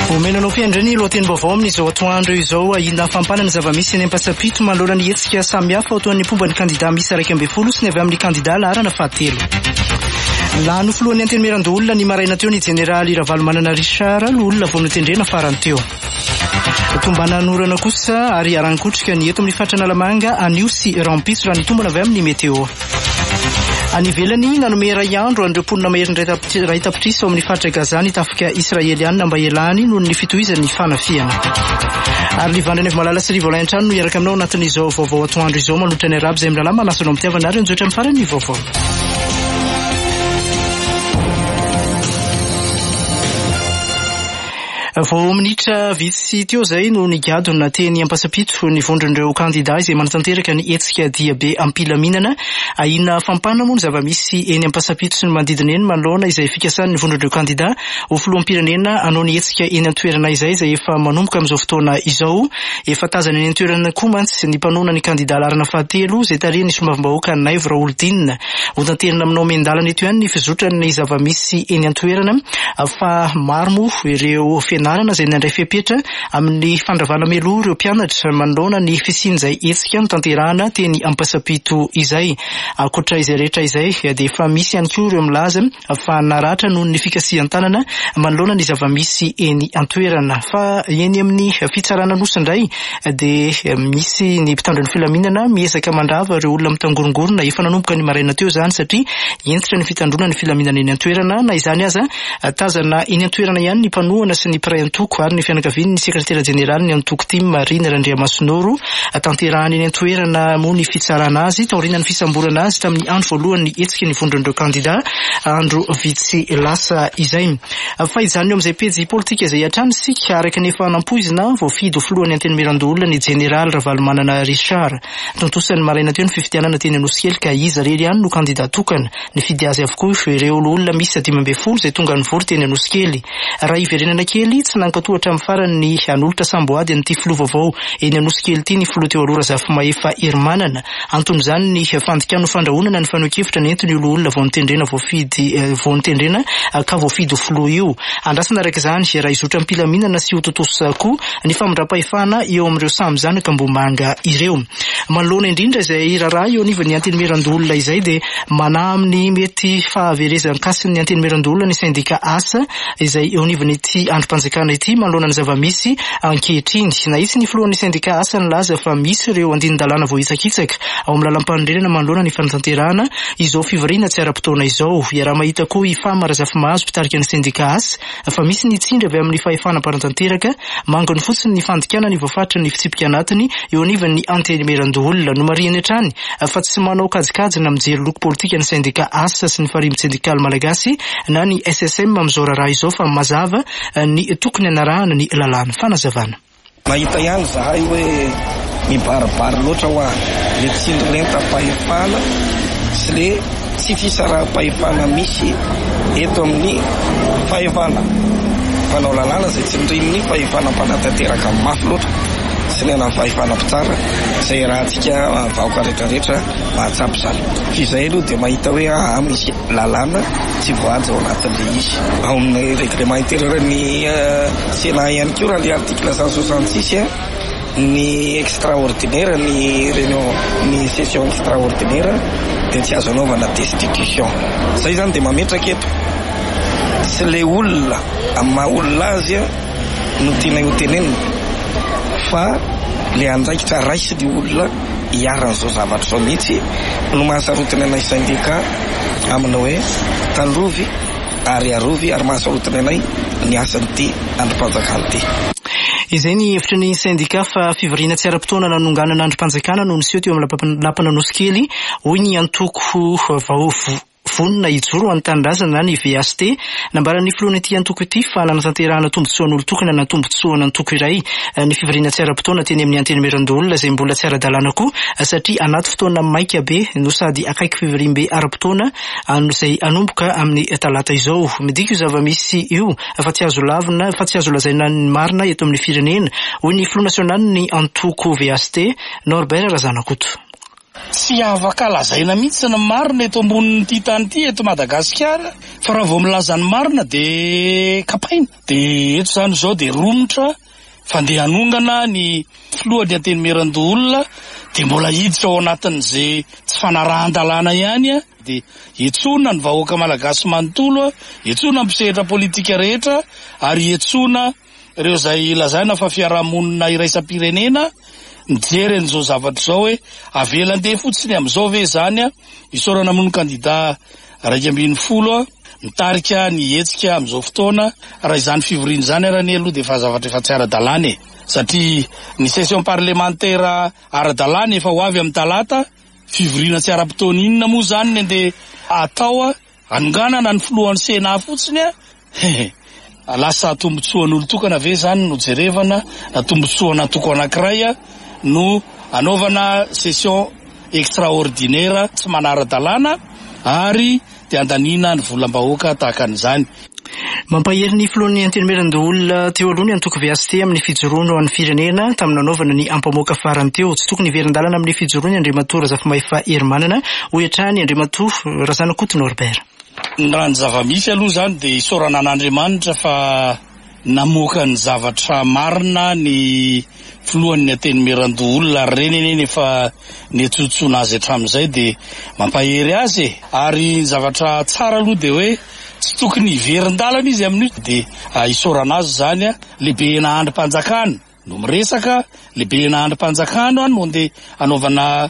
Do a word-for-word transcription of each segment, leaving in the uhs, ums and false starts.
Omenanao fiandriny lohateny vaovao amin'izao atoandro izao ahina fampanana zava-misy eny am-pasapito manoloana ny hetsika samihafa ao toan'ny pomban'ny kandidà misy iraika ambin'ny folo sy ny avy amin'ny kandidà laharana fahatelo. Lany filohan'ny antenimiran-dolona ny maraina teo ny jeneraly Ravalomanana Richard olona vao nitendrena farany teo. Tombana norana kosa ary arankotrika ny eto amin'ny fatran'Alamanga anio sy rampitso raha nitombana avy amin'ny meteo. Any ivelany nanome iray andro an'ireo mponina mahery ray tapitrisa ao amin'ny faritra Gaza ny tafika Israeliana mba ialany noho ny fitohizan'ny fanafiana. Ary Livandreny avy malala sy Rivo Laintrano no iaraka aminao anatin'izao vaovao atoandro izao malotra ny araby izay milalama manasanao mitiavana ary njoatra amin'ny farany vaovao. Vao minitra vitsy teo zay no nigadona teny am-pasapito ny vondron'ireo kandidà izay manatanteraka ny hetsika dia be ampilaminana. Ahina fampana moa ny zava-misy eny am-pasapito sy ny manodidina eny manoloana izay fikasan'ny vondron'ireo kandidà ho filoham-pirenena anao ny hetsika eny an-toerana izay izay efa manomboka amin'izao fotoana izao. Efa tazana eny an-toerana koa mantsy ny mpanona ny kandidà laharana fahatelo izay tarihin'ny somavim-bahoaka Naivo Raoldina. Hotanterina aminao mendalana eto ihany ny fizotrany zava-misy eny an-toerana fa maro moa ireo fianarana izay nandray fepetra amin'ny fandravana meloa ireo mpianatra manoloana ny fisiany izay hetsika no tanterahana teny am-pasapito izay. Ankoatra izay rehetra izay dia efa misy ihany koa ireo milaza fa naratra noho ny fikasihan-tanana manoloana ny zava-misy eny an-toerana. Fa eny amin'ny fitsarana nosindray dia misy ny mpitandro ny filaminana miezaka mandrava ireo olona mitangorongorona efa nanomboka ny maraina teo zany satria entitra ny fitandrona ny filaminana eny an-toerana. Na izany aza tazana eny an-toerana ihany ny mpanohana sy ny piray antoko ary ny fianakaviany ny sekretera jeneraly ny antoko Tim Marina Randriamasinoro tanterahany eny an-toerana moa ny fitsarana azy taorina ny fisamborana azy tamin'ny andro voalohany ny hetsika ny vondron'ireo kandidà andro vitsy lasa izay. Fa izany eo amin'izay pejy politika izay hatrany sika araka ny efa nampoizina voafidy ho filohan'ny antenimiran-dolona ny jeneraly Ravalomanana Richard. Tontosany maraina teo ny fifidianana teny Anosikely ka izy rery ihany no kandidà tokana. Ny fidy azy avokoa ireo olona misy dimy ambin'ny folo izay tonga nivory teny Anosikely. Raha iverenana kely tsy nankatohatra amin'ny farany ny anolotra samboady an'ity filoha vaovao eny Anosikely ity ny filoha teo aloha Razafimahefa Hermanana. Anton'izany ny fandikano fandrahonana ny fanohikevitra ny entiny olona vao nitendrena voafidy vao nitendrena ka voafidy ho filoha io. Andrasana araka izany raha izotra ampilaminana sy ho totosa koa ny famindram-pahefana eo amin'ireo samy zanaka Mbomanga ireo. Manoloana indrindra izay raharaha eo anivon'ny antenimiran-dolona izay dia mana amin'ny mety fahaverezan-kasin'ny antenimiran-dolona ny syndika asa izay eo anivon'ity androm-panjakana ity manoloana ny zava-misy ankehitriny. Na itsy ny filohan'ny syndika asa ny laza fa misy ireo andinin-dalàna vao hitsakitsaka ao amin'ny lalam-pandrenana manoloana ny fanatanterahana izao fivoriana tsy ara-potoana izao. Iaraha mahita koa ifama Razafimahazo mpitarika ny syndika asa fa misy ny tsindry avy amin'ny fahefana mpanatanteraka mangony fotsiny ny fandikana ny voafatra ny fitsipika anatiny eo anivon'ny antenimiran-dolona no marihany hatrany fa tsy manao kajikajina mijery loko politika ny syndika asa sy ny farimy syndikaly malagasy na ny S S M amin'izao raharaha izao fa mazava ny tokony anarahana ny lalàna fanazavana. Mahita ihany zahay hoe mibaribary loatra ho le tsindry lenta-pahefana sy le tsy fisaraha-pahefana misy eto amin'ny fahefana mpanao lalàna izay tsindrin'ny fahefana mpanatanteraka mafy loatra sy ny anany fahefana mpitsara izay rahantsika vahoaka rehetrarehetra mahatsapy izany. Fizay aloha dia mahita hoe ah misy lalàna tsy voaja ao anatin'ilay izy. Ao amin'ny règlement intérieur ny Sénat ihany koa raha le article cent soixante-six ny extraordinaire ny réunion ny session extraordinaire dia tsy azo anaovana destitution. Zay zany dia mametraka eto sy le olona amin'ny maha olona azy no tiana ho tenenina fa le andraikitra raisy ny olona hiaran'izao zavatra izao mihitsy no mahasarotiny anay syndika amina hoe tandrovy ary arovy ary mahasarotiny anay ny asan'ity androm-panjakana ity. Izay ny hevitra ny syndika fa fivoriana tsy ara-potoana nanonganana androm-panjakana no niseho teo amin'ny lampana Anosikely hoy ny antoko vahovo vonina ijoro amin'ny tanindrazana ny V S T nambaran'ny filohan'ity antoko ity fa nanatanterahana tombotsoan'olo tokana na tombotsoana antoko iray. Ny fivoriana tsy ara-potoana teny amin'ny antenimiran-dolona izay mbola tsy ara-dalàna koa satria anaty fotoana maika be no sady akaiky fivoriam-be ara-potoana izay anomboka amin'ny talata izao. Midika io zava-misy io fa tsy azo lavina fa tsy azo lazaina ny marina eto amin'ny firenena hoy ny filoha nasionaly ny antoko V S T Norbert Razanakoto. tsy afaka lazaina mihitsy na marina eto ambonin'ny ty tany ty eto Madagasikara, fa raha vao milaza ny marina de kapaina. De eto zany zao de romotra fandehanongana ny filohan'ny Antenimierandoholona, de mbola hiditra ao anatin'izay tsy fanarahan-dalàna ihany a, de etsona ny vahoaka malagasy manontolo, etsona mpisehatra politika rehetra, ary etsona ireo zay lazaina fa fiarahamonina iraisam-pirenena. Mijery an'izao zavatra zao hoe avelandeha fotsiny am'izao ve zany a, isorana mono kandida raika ambin'ny folo a, mitarika ny hetsika am'izao fotoana, raha izany fivoriana zany raha ny aloha de fa zavatra efa tsy ara-dalàna e, satria ny session parlementaire ara-dalàna efa ho avy amin'ny talata, fivoriana tsy ara-potoana inona moa zany ny ande atao a, anonganana ny filohan'ny Sena fotsiny a, lasa tombotsoan'olo tokana ve zany no jerevana, na tombotsoana toko anankiray a no anaovana session extraordinaire tsy manara-dalàna, ary de andanina ny volam-bahoaka tahaka an'izany. Mampahery ny filohan'ny Antenimierandoholona teo aloha ny antoko Viasté amin'ny fijoroana ho an'ny firenena tamin'ny nanaovana ny ampamoaka farany teo. Tsy tokony hiverin-dalana amin'ny fijoroana Andriamatoa Razafimahefà Herimanana, hoetrany Andriamatoa Razanakoty Norbert. Raha ny zava-misy aloha zany de isorana an'Andriamanitra fa namoaka ny zavatra marina ny filohan'ny Antenimierandoholona reneneny efa netsotsoana azy hatramin'izay de mampahery azy e. Ary zavatra tsara aloha de hoe tsy tokony hiverin-dalana izy amin'io, de isorana azy zany a, lehibe nahandrim-panjakana no miresaka, lehibe nahandrim-panjakana no de anaovana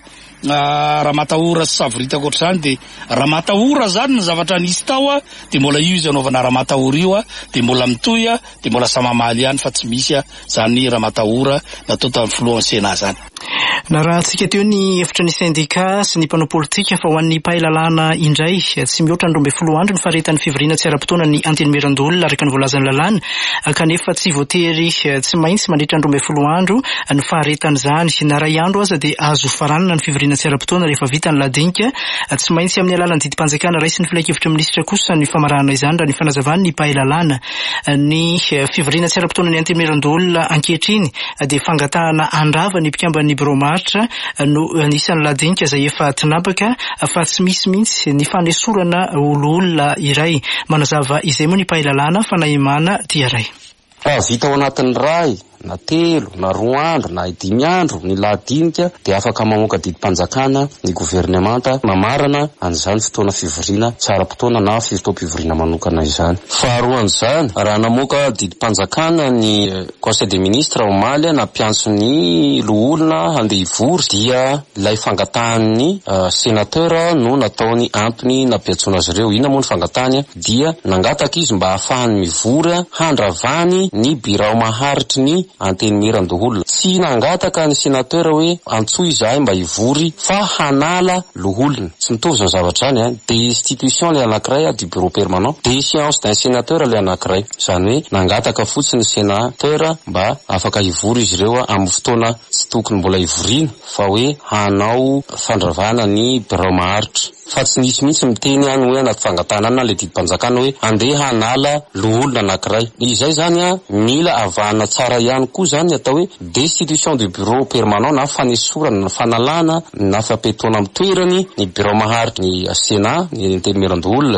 Ramatahora sy Savorita koatra zany, de Ramatahora zany ny zavatra nisy tao a, de mbola io izy anaovana Ramatahora io a, de mbola mitoy a, de mbola samamaly ihany fa tsy misy a zany Ramatahora natao tamin'ny filohan'ny Sena zany. Na raha tsika teo ny efitra ny syndicat sy ny mpanao politika fa ho an'ny mpahay-lalàna indray, tsy mihoatra ny roa ambin'ny folo andro ny faharetan'ny fivoriana tsy ara-potoana ny Antenimierandoholona araka ny voalazan'ny lalàna, kanefa tsy voatery tsy maintsy mandritra ny roa ambin'ny folo andro ny faharetan'izany. Na ray andro aza de azo faranana ny fivoriana tsy ara-potoana rehefa vita ny ladinika, tsy maintsy amin'ny alalan'ny didim-panjakana raisy ny filaikevitra minisitra kosa ny famarahana izany raha ny fanazavany ny mpahay-lalàna. Ny fivoriana tsy ara-potoana ny Antenimierandoholona ankehitriny de fangatahana andrava ny mpikamban'ny Bromartra no anisan'ny ladinika izay efa tinapaka, fa tsy misy mihitsy ny fanesorana oloolona iray. Manazava izay moa ny mpahay-lalàna fa Naimana Tiaray. Raha vita ao anatin'ny ray na telo na roa andro na dimy andro ny ladinika de afaka mamoaka didim-panjakana ny gouvernemanta mamarana an'izany fotoana fivoriana tsara-potoana na fitoam-pivoriana manokana izany. Faharoan'izany, raha namoaka didim-panjakana ny conseil des ministres omaly na mpiantso ny loholona handeha hivory, dia ilay fangatahan'ny uh, sénateur no nataony antony nampiantsoana azy ireo. Ina moa ny fangatahany? Dia nangataka izy mba ahafahany mivory handravany ny birao maharitry ny Antenimierandoholona. Tsy nangataka ny sénateur hoe antsoy izahay mba hivory fa hanala loholona. Tsy mitovy zany zavatra zany a. Destitution le anankiray du bureau permanent, déchéance d'un sénateur le anankiray. Zany hoe nangataka fotsiny sénateur mba afaka hivory izy ireo amin'ny fotoana tsy tokony mbola hivoriana, fa hoe hanao fandravana ny birao maharitra. Fa tsy nisy mihitsy miteny any hoe anaty fangatahana le didim-panjakana hoe andeha hanala loholona anankiray. Izay zany a mila avahana tsara ihany koa zany atao hoe destitution du bureau permanent na fanesorana na fanalana na fampetoana amin'ny toerany ny birao maharitra ny Sénat ny Antenimierandoholona.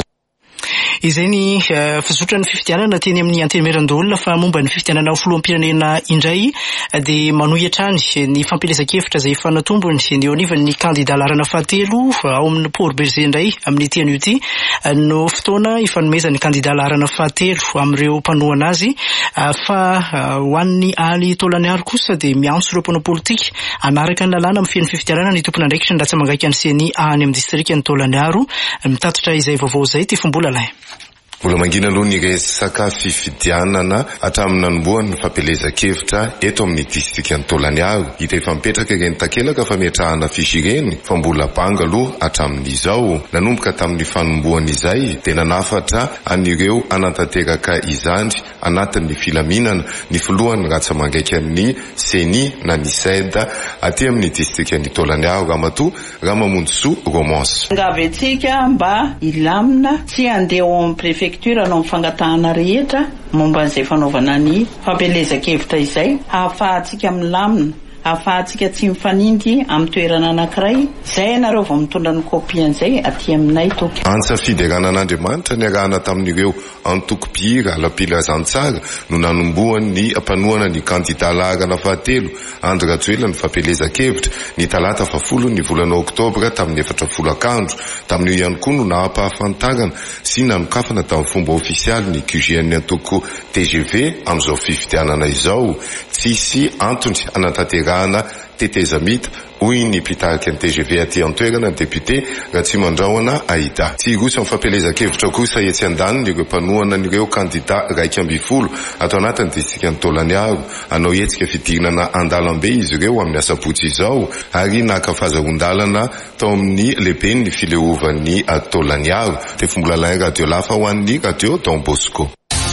Izay ny uh, fizotra ny fifidianana teny amin'ny Antenimierandoholona fa momba ny fifidianana ho filoham-pirenena indray de manohitrany ny fampelezan-kevitra izay efa natombony ny eo anivany kandida larana fahatelo ao amin'ny Port Berger indray amin'ny teny io ity no fotoana ifanomezan'ny kandida larana fahatelo amin'ireo mpanohana azy, uh, fa uh, ho an'ny Ali Tolaniaro kosa de miantso ireo mpanao politika anaraka ny lalàna amin'ny fian'ny fifidianana ny tompona andraikitra ndatsa mangaiky any Seny any amin'ny distrika ny Tolaniaro mitatitra izay vaovao izay ty fombolalay. Mbola mangina aloha ny resaka fifidianana hatramin'ny nanombohany ny fampelezan-kevitra eto amin'ny distrika ny Tolaniaro. Hita efa mipetraka ireny takelaka fametrahana fisy ireny fa mbola banga aloha hatramin'izao. Nanomboka tamin'ny fanombohana izay dia nanafatra an'ireo anantanteraka izany anatin'ny filaminana ny filohany ratsamangaiky amin'ny Seny na ny Seda aty amin'ny distrika ny Tolaniaro. Ramatoa Ramamondsoa Romance. Ngavetsika mba ilamina tsy andeha amin'ny prefecture anao mifangatahana rehetra momba an'izay fanaovana ny fampelezan-kevitra izay, hahafahantsika milamina ahafahantsika tsy mifanindry amin'ny toerana anankiray. Zay nareo vao mitondra ny kopian'izay aty aminay toky. Ansafidy aranan'Andriamanitra ny arahana tamin'ireo antoko-pihira ala-pilazantsara no nanomboany ny ampanoana ny kandida laharana fahatelo Andry Rajoelina ny fampelezan-kevitra ny talata fafolo ny volana oktobra tamin'ny efatra folakandro. Tamin'io ihany koa no nahampahafantarana sy nanokafana tamin'ny fomba ofisialy ny Q G N antoko T G V amin'izao fifidianana izao. Tsisy antony anatanterahana tetezamita hoy ny mpitariky ny T G V aty an-toerana ny député Ratsimandrahona Aida. Tsy rosa amin'ny fampelezan-kevitra kosa etsy andaniny ireo mpanohana n'ireo kandida raika amby folo atao anatin'ny distrika ny Tolaniaro. Anao etsika fidirinana andalambe izy ireo amin'ny asabotsy izao ary naka fahazarondalana tao amin'ny lehibe ny fileovan'ny Tolaniaro. Tefombolalay radio lafa ho an'ny radio Don Bosco.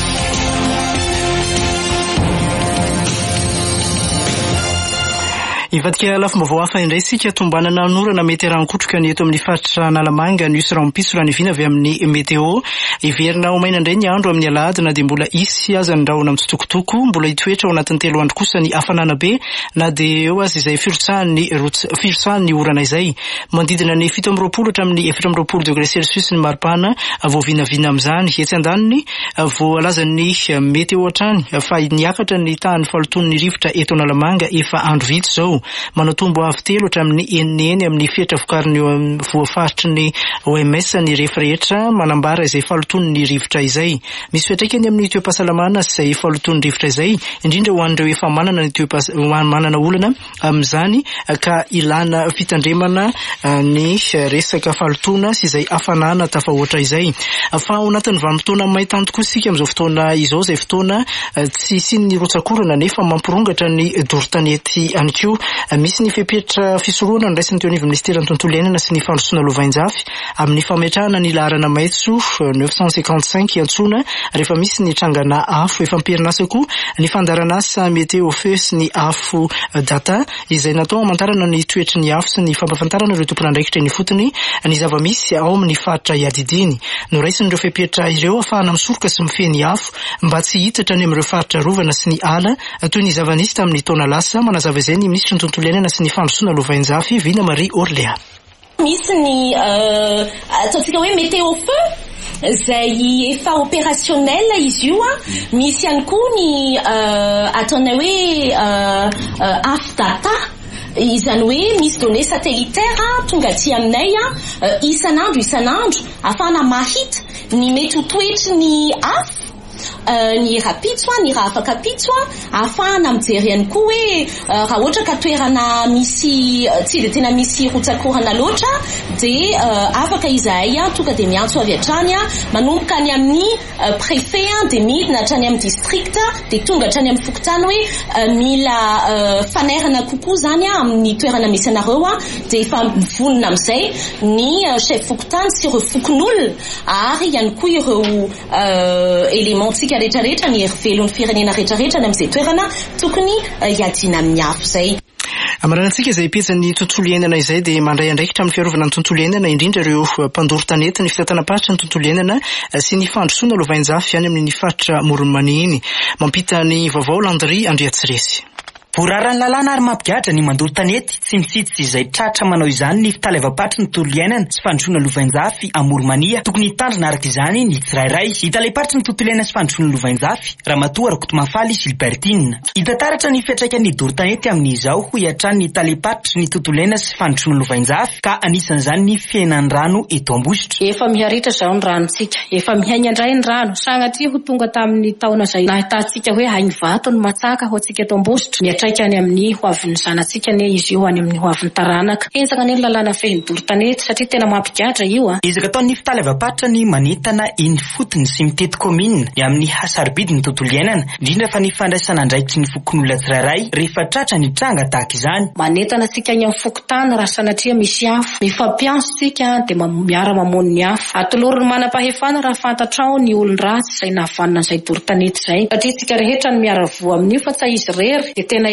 Ivadika lafim-baovao hafa indray sika tombanana norana mety harankotroka ny eto amin'ny faritra Analamanga ny Usrampiso raha ny vina avy amin'ny meteo. Iverina ho maina indray ny andro amin'ny alahady na dia mbola isy aza ny rahona amin'ny tsitokotoko, mbola hitoetra ao anatin'ny telo andro kosa ny hafanana be na dia eo azy izay firotsahan'ny firotsahan'ny orana izay. Mandidina ny fito amby roapolo hatramin'ny efatra amby roapolo degré celsius ny maripana vao vinavina amin'izany. Etsy andaniny vao alazan'ny meteo hatrany fa niakatra ny tahan'ny faloton'ny rivotra eto Analamanga efa andro vitsy zao. Manatombo avy telo hatramin'ny eniny amin'ny fietra vokariny voafaritry ny O M S ny rehefa rehetra manambara izay faloton'ny ny rivotra izay. Misy fiantraikany amin'ny toe-pahasalamana izay faloton'ny rivotra izay, indrindra ho an'ireo efa manana ny toe-manana olana amin'izany ka ilana fitandremana ny resaka falotona sy izay hafanana tafahoatra izay. Fa ao anatin'ny vanim-potoana maitanto koa sika amin'izao fotoana izao izay fotoana tsy sin'ny rotsakorana nefa mampirongatra ny doron-tanety any koa. Misy ny fepetra fisoroana niraisin'ny teo anivon'ny ministeran'ny tontolo iainana sy ny fandrosoana lovanjafy amin'ny fametrahana ny laharana maitso neuf cent cinquante-cinq antsona rehefa misy ny trangana afo efa ampirinasa koa ny fandaranasa meteo feu sy ny afo data izay natao hamantarana ny toetry ny afo sy ny fampafantarana ireo tompon'andraikitra ny fotony ny zava-misy ao amin'ny faritra iadidiny. Noraisin'ireo fepetra ireo ahafahana misoroka sy mifehy afo mba tsy hitatra any amin'ireo faritra rovana sy ny ala toy ny zava-nisy tamin'ny taona lasa. Manazava izay ny ministra ny tontolo iainana sy ny fandrosoana lovanjafy Vina Marie Orléa. Misy ny ataontsika hoe météo feu zay efa opérationnel izy io a. Misy ihany koa ny ataona hoe afo data izany hoe misy données satellitaires tonga aty aminay a isanandro isanandro afahana mahita ny mety ho toetry ny afo ny rapitso ny raha afaka pitso afahana mijery ihany koa hoe raha ohatra ka toerana misy tsy dia tena misy rotsakorana loatra dia afaka izahay tonga dia miantso avy hatrany manomboka any amin'ny préfet dia midina hatrany amin'ny district dia tonga hatrany amin'ny fokotany hoe mila fanerana kokoa zany amin'ny toerana misy anareo dia efa mivonona amin'izay ny chef fokotany sy ireo fokon'olona ary ihany koa ireo élément tsika rehetrarehetra ny hery firenena rehetrarehetra amin'izay toerana tokony hiadina amin'ny afo zay. Amaranantsika izay petsany tontolo iainana izay dia mandray andraikitra amin'ny fiarovana ny tontolo iainana indrindra ireo mpandoro tanety ny fitantanam-paritra ny tontolo iainana sy ny fandrosoana lovanjafy any amin'ny faritra Moronmany iny. Mampita ny vaovao Landry Andriatsiresy. Voararany lalàna ary mampigatra ny mandoro tanety tsy mitsitsy izay tratra manao izany ny fitalevam-patry ny tontolo iainana sy fandrosoana lovanjafy a Moronmania tokony hitandrina araka izany ny tsirairay. Hitalepatry ny tontolo iainana sy fandrosoana lovanjafy Ramatoa Rakotomafaly Gilbertine. Hitataratra ny fiantraikan'ny doro tanety amin'izao ho hiatrany ny talepatry ny tontolo iainana sy fandrosoana lovanjafy ka anisan'izany ny fiainan'ny rano eto Ambositra. Efa miharitra zao ny ranontsika, efa mihaina indray ny rano sanatria ho tonga tamin'ny taona izay nahitantsika hoe hainy vato ny matsaka ho antsika eto Ambositra. Traika any amin'ny hoavin'ny zanatsika ne izy io any amin'ny hoavin'ny taranaka. Enzaka ny lalàna fehiny doro tanety satria tena mampigatra io a. Ezaka ataon'ny fitalevam-patra ny manentana eny fotony sy mitety komina ny amin'ny hasaribidi ny tontolo iainana indrindra fa ny fandraisana andraikitry ny fokon'olona tsirairay rehefa tratra ny tranga tahaka izany. Manentana sika any amin'ny fokotany raha sanatria misy afo. Mifampianso sika dia miara mamono ny afo. Atolorony manam-pahefana raha fantatrao ny olon-ratsy izay nahavanina izay doro tanety izay. Satria sika rehetra ny miara voa amin'io fa tsy izy rery dia tena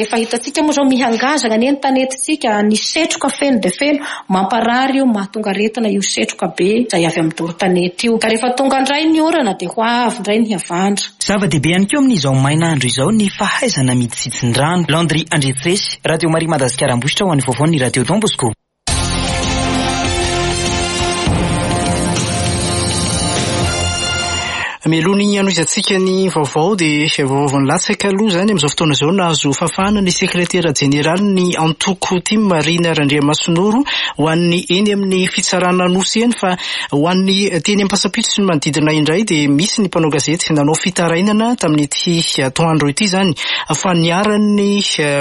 rehefa hitantsika moa zao mihangazana ny tanetitsika ny setroka feno de feno mamparary io mahatonga aretina io setroka be zay avy amin'ny doro-tanety io ka rehefa tonga indray ny orana de ho avy indray ny havandra. Zava-dehibe ihany keo amin'izao mainandro izao ny fahaizana miditsitsin-drano. Landry Andrefesy, Radio Maria Madagasikara Ambositra ho an'ny vaovao ny Radio Don Bosco. Melony anoizatsika ny vaovao de vaovao ny latsaka aloha zany amin'izao fotoana izao nahazo fafana ny sekretera jeneraly ny antoko Tim Marina Randriamasinoro ho an'ny eny amin'ny fitsarana nosy eny fa ho an'ny teny ampasapitso sy ny manodidina indray de misy ny mpanao gazety nanao fitarainana tamin'ity atoandro ity zany fa niaran'ny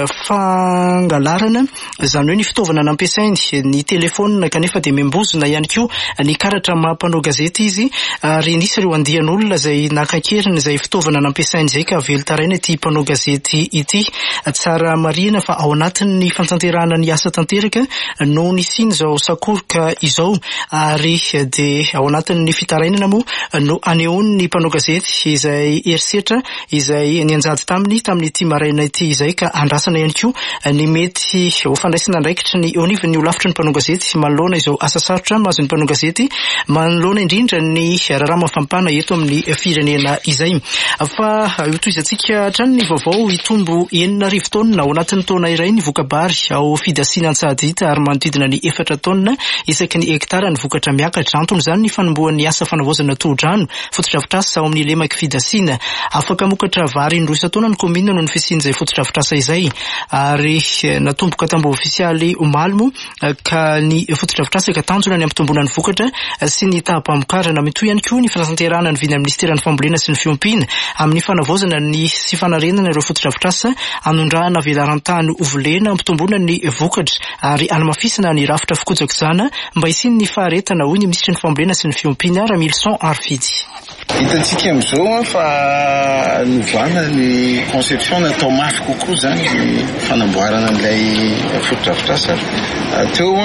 fangalarana zany hoe ny fitaovana nampiasainy ny telefona kanefa de membozina ihany koa ny karatra mampanao gazety izy ary nisy ireo andian'olona zay nakakeriny zay fitaovana nampiasainy zay ka velo taraina ity mpanao gazety ity. Tsara marina fa ao anatin'ny fantanterahana ny asa tanteraka no nisiny zao sakoroka izao ary de ao anatin'ny fitarainana moa no anehoany ny mpanao gazety izay erisetra izay nianjady taminy tamin'ity maraina ity izay ka andrasana ihany koa ny mety ho fandraisana andraikitra ny eo anivon'ny olavitra ny mpanao gazety manoloana izao asa sarotra mahazo ny mpanao gazety manoloana indrindra ny raharaha mafampana eto amin'ny firenena izay. Fa itoizatsika hatrany ny vaovao hitombo enina arivo taonina ao anatin'ny taona iray ny vokabary ao fidasiana Antsahadita ary manodidina ny efatra taonina isaky ny hektara ny vokatra miakatra. Antony zany ny fanombohan'ny asa fanavaozana tohodrano fotodrafitrasa ao amin'ny lemaka fidasiana. Afaka mokatra vary indroa isan-taona ny komina no ny fisiany izay fotodrafitrasa izay ary natomboka tambo ofisialy omalmo ka ny fotodrafitrasa ka tanjona ny ampitomboana ny vokatra sy ny taham-pamokarana mitoy ihany koa ny fanatanterahana ny vina Ministeran'ny Fambolena sy ny Fiompiana amin'ny fanavaozana ny sy fanarenana ireo fotodrafitrasa anondrahana velaran-tany ovolena ampitomboana ny vokatra ary anamafisana ny rafitra fikojakojana mba hisiny ny faharetana hoy ny Ministry ny Fambolena sy ny Fiompiana Ramilson Arfidy. Hitantsika amin'izao fa novana ny conception natao mafy kokoa zany ny fanamboarana an'ilay fotodrafitrasa. Teo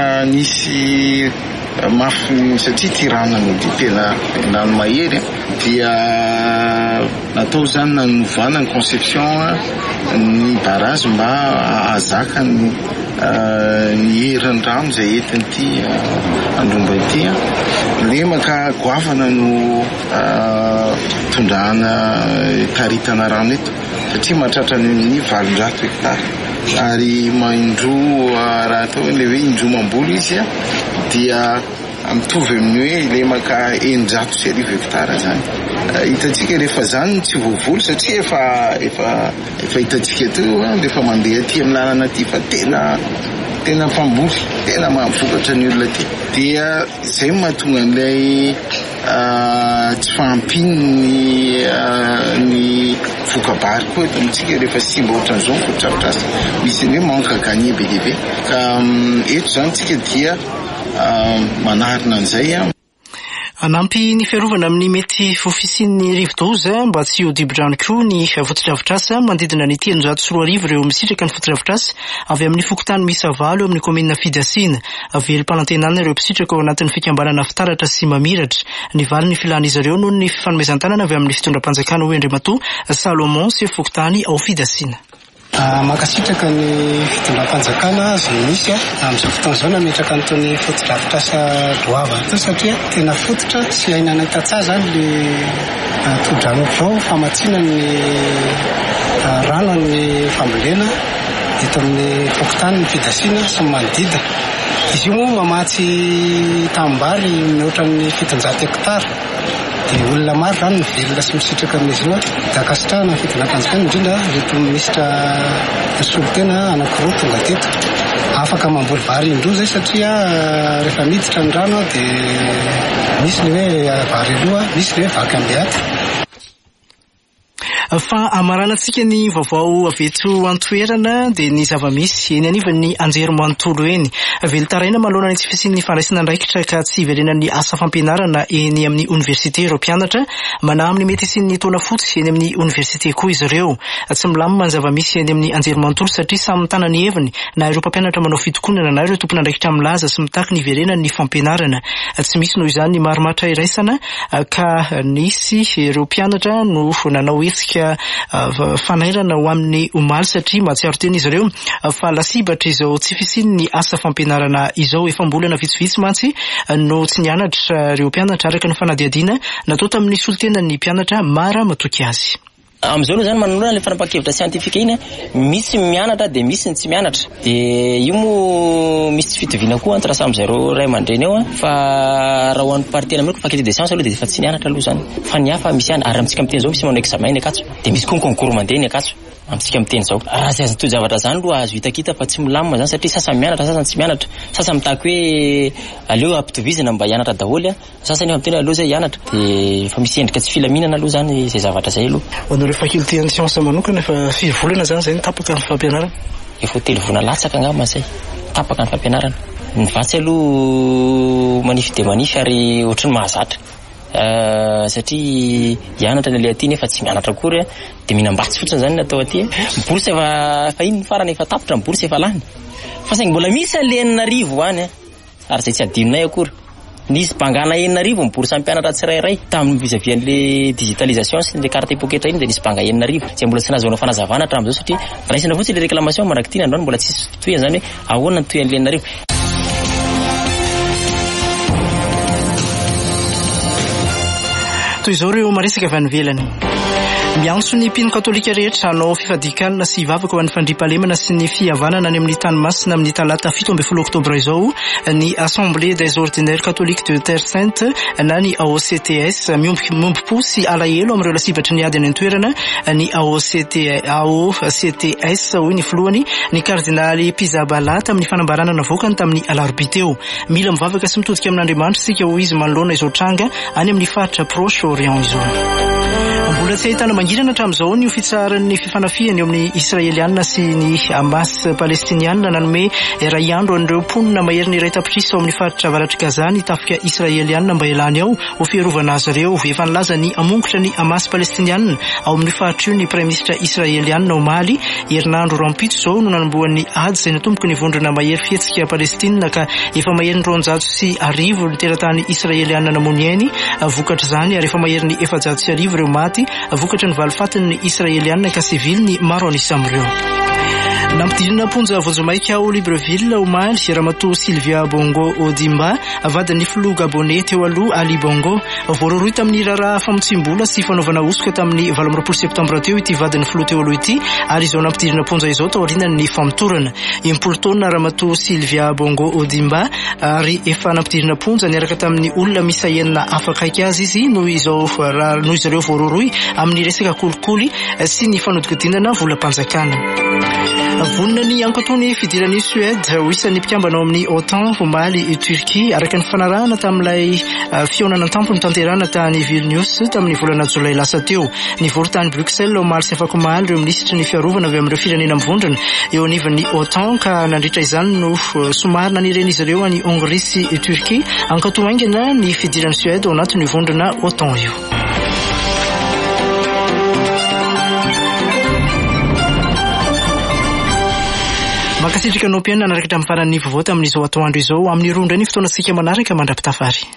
nisy mafy satria tirana no di tena nano mahery dia natao zany nanovana ny conception ny barazy mba azaka ny ny herin'ny rano zay entin'ity andromba ity lemaka goavana no tondrahana taritana rano eto satria mahatratra ny valonjato hektara ary maindro raha atao le hoe indromam-bolo izy dia mitovy amin'ny hoe lemaka eninjato sy arivo hektara zany. Hitantsika rehefa zany tsy voavolo satria efa efa efa hitantsika teo rehefa mandeha aty amin'ny lalana aty fa tena tena mpamboly tena mahavokatra ny olona aty dia izay mahatonga an'ilay tsy fahampiny ny vokabary koa eto amintsika rehefa simba ohatran'izao ny fotodrafitrasa misy ny hoe manque à gagner be dia be ka eto zany tsika dia manarina an'izay anampy ny fiarovana amin'ny mety fofisian'ny rivo-doza mba tsy ho dibo-drano koa ny fotodrafitrasa manodidina ny telonjato sy roa arivo ireo misitraka ny fotodrafitrasa avy amin'ny fokotany misy avalo eo amin'ny komina fidasiana velom-panantenana ireo misitraka ao anatin'ny fikambanana fitaratra sy mamiratra ny vali ny filan'izy ireo noho ny fanomezan-tanana avy amin'ny fitondram-panjakana hoe Andriamatoa Salomon sy fokotany ao fidasiana. Makasitraka ny fitondram-panjakana zay misy amin'izao fotoana izao nametraka an'itony fotodrafitrasa doava ito satria tena fototra sy ainana tatsaha zany le tohodrano zao famatsiana ny rano amin'ny fambolena eto amin'ny fokotany ny fidasiana sy ny manodidina. Izy io moa mamatsy tambary mihoatra amin'ny fitonjato hektara dia olona maro zany mivelona sy misitraka amin'izy io dakasitrahana ny fitondram-panjakana indrindra reto minisitra solotena anankiroa tonga teto afaka mamboly vary indroa zay satria rehefa miditra ny rano dia misy le hoe vary aloha misy le hoe vaky ambeaty. Fa amaranantsika ny vaovao avy eto an-toerana dia ny zava-misy eny anivon'ny anjerimanontolo eny velotaraina manoloana ny tsy fisian'ny fandraisana andraikitra ka tsy iverenan'ny asa fampianarana eny amin'ny université ireo mpianatra mana amin'ny mety isian'ny taona fotsy eny amin'ny université koa izy ireo tsy milamina ny zava-misy eny amin'ny anjerimanontolo satria samy mitana ny heviny na ireo mpampianatra manao fitokonana na ireo tompon'andraikitra milaza sy mitaky ny iverenan'ny fampianarana tsy misy noho izany ny maromatra iraisana ka nisy ireo mpianatra no nanao hetsika resaka fanairana ho amin'ny omaly satria mahatsiaro teny izy ireo fa lasibatra izao tsy fisiny ny asa fampianarana izao efa mbolana vitsivitsy mantsy no tsy nianatra ireo mpianatra araka ny fanadihadiana natao tamin'ny solotena ny mpianatra Mara Matoky azy. Amizao aloha zany manoloana le fanapakevitra siantifika iny misy mianatra de misy tsy mianatra de io mo misy tsy fitoviana koa entre samy zareo ray aman-dreny eo fa raha ho an'ny partie amiko faculté de sciences aloha de efa tsy nianatra aloha zany fa ny hafa misy ary amitsika miteny zao misy manao examen ny akatso de misy koa concours mandeha ny akatso amitsika miteny zao raha sy azony toy-javatra zany aloha azo hitakita fa tsy milamina zany satria sasany mianatra sasany tsy mianatra sasany mitaky hoe aleo ampitovizana mba hianatra daholo sasany efa miteny aleo zay hianatra de fa misy endrika tsy filaminana aloha zany zay zavatra zay aloha le faculté en sciences manokana fa firy volana zany zay tapaka ny fampianarana efa telo volana latsaka ngamba zay tapaka ny fampianarana ny vatsy aloha manify de manify ary ohatran'ny mahazatra satria hianatra ny le aty nefa tsy mianatra akory de mihinam-batsy fotsiny zany natao aty bourse efa fa iny farany efa tapitra ny bourse efa lany fa saingy mbola misy le enina arivo any ary zay tsy adinonay akory nisy bangana enina arivo ny bourse ampianatra tsirairay tamin'ny vis-à-vis an'le digitalisation sy le carte poketra iny de nisy banga enina arivo zay mbola tsy nahazoana fanazavana hatramin'izao satria raisina fotsiny le réclamation maraky ty nandroany mbola tsisy toyana zany hoe ahoana ny toy an'le enina arivo. Toy izao ireo maresaka avy any ivelany. Miantso ny mpino katolika rehetra hanao fifadikanana sy hivavaka ho an'ny fandriampahalemana sy ny fihavanana any amin'ny tany masina amin'ny talata fito ambin'ny folo oktobra izao ny Assemblée des ordinaires catholiques de Terre Sainte na ny A O C T S miombi-po sy alahelo amin'ireo lasibatry ny ady any an-toerana ny A O C T S hoy ny filohany ny kardinaly Pizabala tamin'ny fanambarana navokany tamin'ny alarobia teo. Mila mivavaka sy mitodika amin'Andriamanitra sika ho izy manoloana izao tranga any amin'ny faritra Proche-Orient izao. Mbola tsy ahitana mangirana hatramin'izao ny ofitsaran'ny fifanafiany eo amin'ny Israelianina sy ny Hamas Palestinianina nanome iray andro an'ireo mponina mahery ny iray tapitrisa ao amin'ny faritra avaratry Gaza ny tafika Israelianina mba ialany ao ho fiarovana azy ireo. Efa nilaza ny amongotra ny Hamas Palestinianina ao amin'ny faritra io ny Praiministra Israelianina omaly herinandro rampitso izao no nanomboan'ny ady izay natomboky ny vondrona mahery fihetsika Palestina ka efa mahery ny roanjato sy arivo ny teratany Israelianina namony ainy vokatra zany ary efa mahery ny efajato sy arivo ireo maty vokatra ny valifatin'ny Israelianina ka sivily ny maro anisa amin'ireo. Nampidirina ponja vozomaika ao Libreville omaly Ramatoa Sylvia Bongo Odimba avadin'ny filoha Gabonais teo aloha Ali Bongo voaroroy tamin'ny raharaha famotsim-bola sy fanaovana osoka tamin'ny valo amby roapolo septambra teo ity vadin'ny filoha teo aloha ity ary izao nampidirina ponja izao tao aorian'ny famotorana impolo taona Ramatoa Sylvia Bongo Odimba ary efa nampidirina ponja niaraka tamin'ny olona misahenina afakaiky azy izy noho izao noho izy ireo voaroroy amin'ny resaka kolikoly sy ny fanodikodinana volam-panjakana. Vonina ny ankatony fidiran'ny Suède ho isan'ny mpikambana ao amin'ny OTAN omaly Turquie araka ny fanarahana tamin'ilay fionana tampony tanterana tany Vilnius tamin'ny volana Jolay lasa teo. Ny vorotany Bruxelles omaly sy afaka omaly ireo minisitry ny fiarovana avy amin'ireo firenena mivondrona eo anivon'ny OTAN ka nandritra izany no somary nanireny izy ireo any Hongrie sy Turquie ankatony aingana ny fidiran'ny Suède ao anatin'ny vondrona OTAN io. Makasitrika anao mpiaina narakitra amin'ny faran'ny vovoata amin'izao atoandro izao amin'ny roa indray ny fotoanantsika manaraka mandrapitafary.